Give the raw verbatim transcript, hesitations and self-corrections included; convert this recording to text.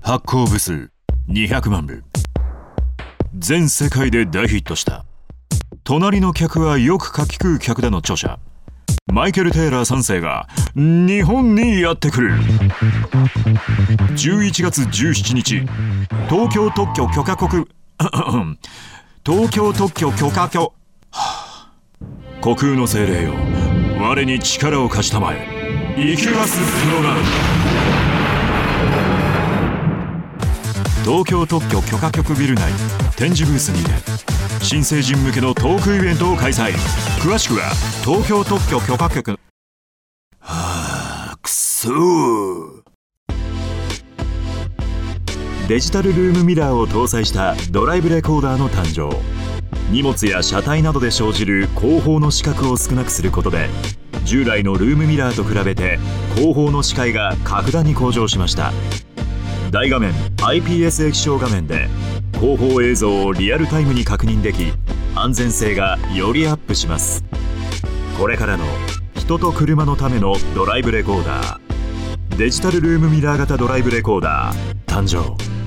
発行部数にひゃくまんぶ、全世界で大ヒットした隣の客はよく柿食う客だの著者マイケル・テイラーさん世が日本にやってくる。じゅういちがつじゅうしちにち、東京特許許可国東京特許許可許虚空の精霊よ、我に力を貸したまえ。生きますプロガン。東京特許許可局ビル内展示ブースにて新成人向けのトークイベントを開催。詳しくは東京特許許可局。はあ、くそー。デジタルルームミラーを搭載したドライブレコーダーの誕生。荷物や車体などで生じる後方の視覚を少なくすることで、従来のルームミラーと比べて後方の視界が格段に向上しました。大画面 アイピーエス 液晶画面で後方映像をリアルタイムに確認でき、安全性がよりアップします。これからの人と車のためのドライブレコーダー、デジタルルームミラー型ドライブレコーダー誕生。